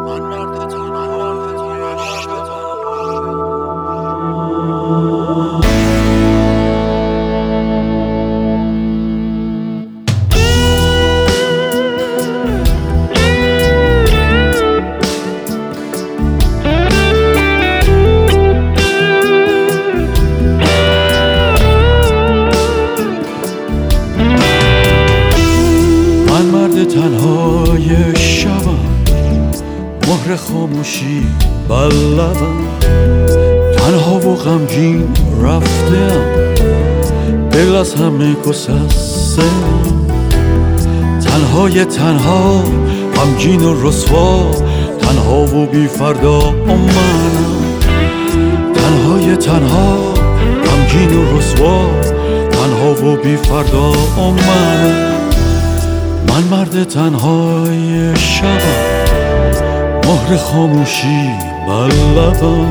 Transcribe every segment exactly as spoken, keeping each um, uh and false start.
تنهای شبم، مهر خاموشی بر لبم، تنها و غمگین رفتم، دل از همه گسستم. تنهای تنها، غمگین و رسوا، تنها و بی فردا منم. تنهای تنها، غمگین و رسوا، تنها و بی فردا منم. من مرد تنهای شبم، مهر خاموشی بر لبم.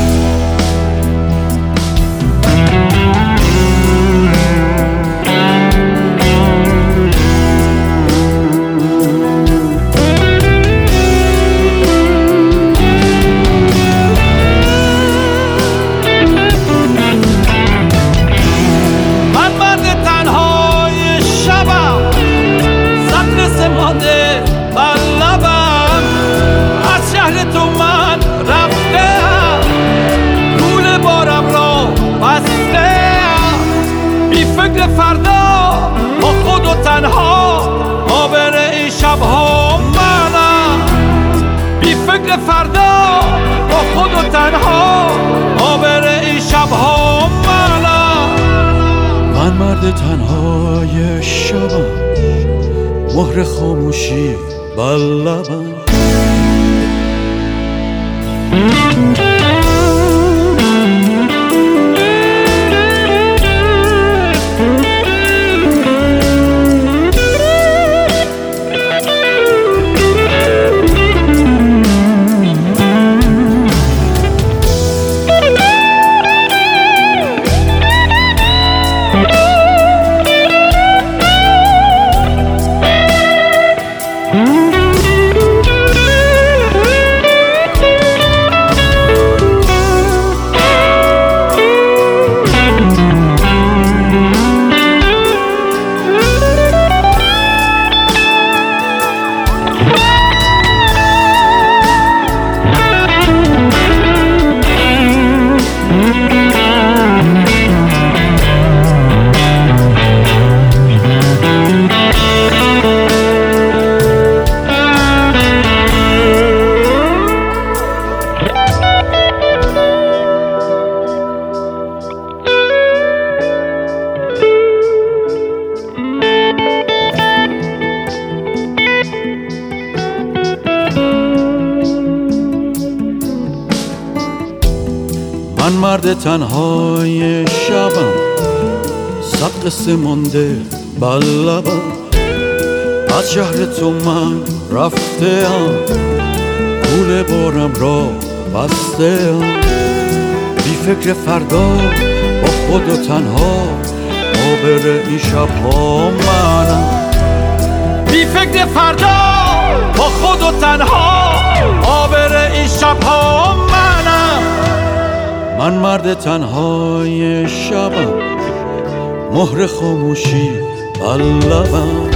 فردا با خود و تنها آبر این شبها منم. بی فکر فردا با خود و تنها آبر این شبها منم. من مرد تنهای شبم، مهر خاموشی بر لبم. من مرد تنهای شبم، صد قصه مانده بر لبم. از شهر تو من رفته‌ام، پول بارم را بسته‌ام. بی فکر فردا با خود و تنها آبر این شبها منم. بی فکر فردا با خود و تنها آبر این شبها منم. من مرد تنهای شبم، مهر خاموشی بر لبم.